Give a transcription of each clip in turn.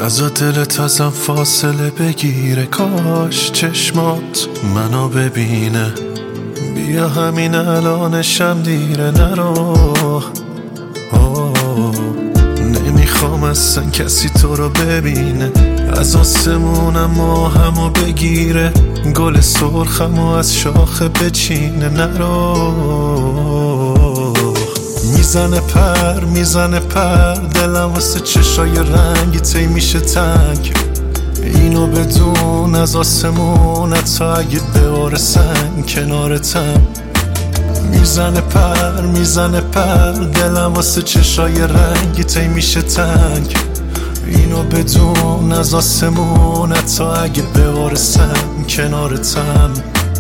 نزا دلت ازم فاصله بگیره، کاش چشمات منو ببینه. بیا همین الانشم دیره، نرو. نمیخوام اصلا کسی تو رو ببینه. از آسمونم ماهمو بگیره، گل سرخمو از شاخه بچینه، نرو. میزنه پر دلم واسه چشای رنگی تی میشه تنگ. اینو بدون از آسمونت تا اگه بباره سنگ کنارتم. میزنه پر دلم واسه چشای رنگی تی میشه تنگ. اینو بدون از آسمونت تا اگه بباره سنگ کنارتم.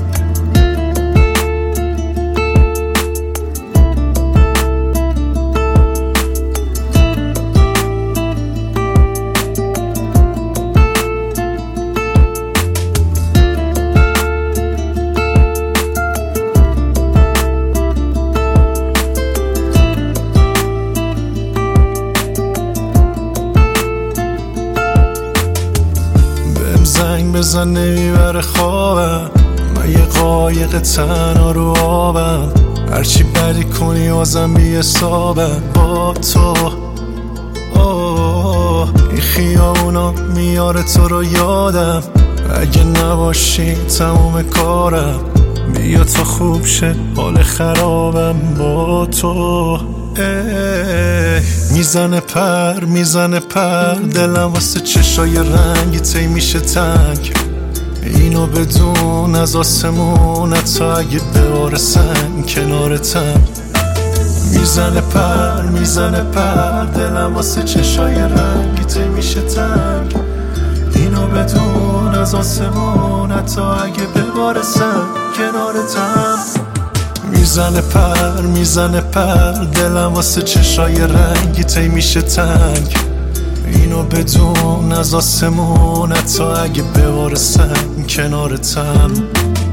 زنگ بزن نمیبره خوابم، من یه قایق تنها رو آبم. هرچی بدی کنی بازم بی حسابم با تو. این خیابونا میاره تو رو یادم، اگه نباشی تموم کارم. بیا تا خوب شه حال خرابم با تو. میزنه پر دلم واسه چشای رنگی تی میشه تنگ. اینو بدون از آسمونت تا اگه بباره سنگ کنارتم. میزنه پر دلم واسه چشای رنگی تی میشه تنگ. اینو بدون از آسمونت تا اگه بباره سنگ کنارتم. میزنه پر دلم واسه چشای رنگی تی میشه تنگ. اینو بدون از آسمونت تا اگه بباره سنگ کنارتم.